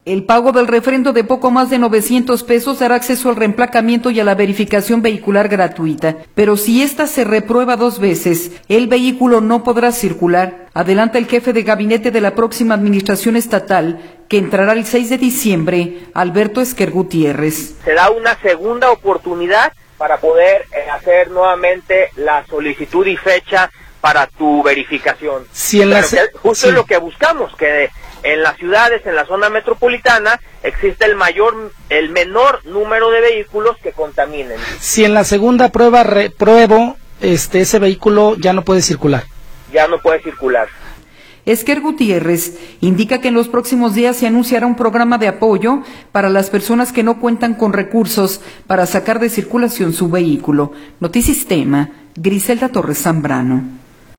El pago del refrendo de poco más de 900 pesos dará acceso al reemplacamiento y a la verificación vehicular gratuita, pero si ésta se reprueba 2 veces, el vehículo no podrá circular. Adelanta el jefe de gabinete de la próxima administración estatal, que entrará el 6 de diciembre, Alberto Esquer Gutiérrez. Se da una segunda oportunidad para poder hacer nuevamente la solicitud y fecha para tu verificación. Justo es lo que buscamos, que en las ciudades, en la zona metropolitana, existe el menor número de vehículos que contaminen. Si en la segunda prueba repruebo, ese vehículo ya no puede circular. Ya no puede circular. Esquer Gutiérrez indica que en los próximos días se anunciará un programa de apoyo para las personas que no cuentan con recursos para sacar de circulación su vehículo. Notisistema, Griselda Torres Zambrano.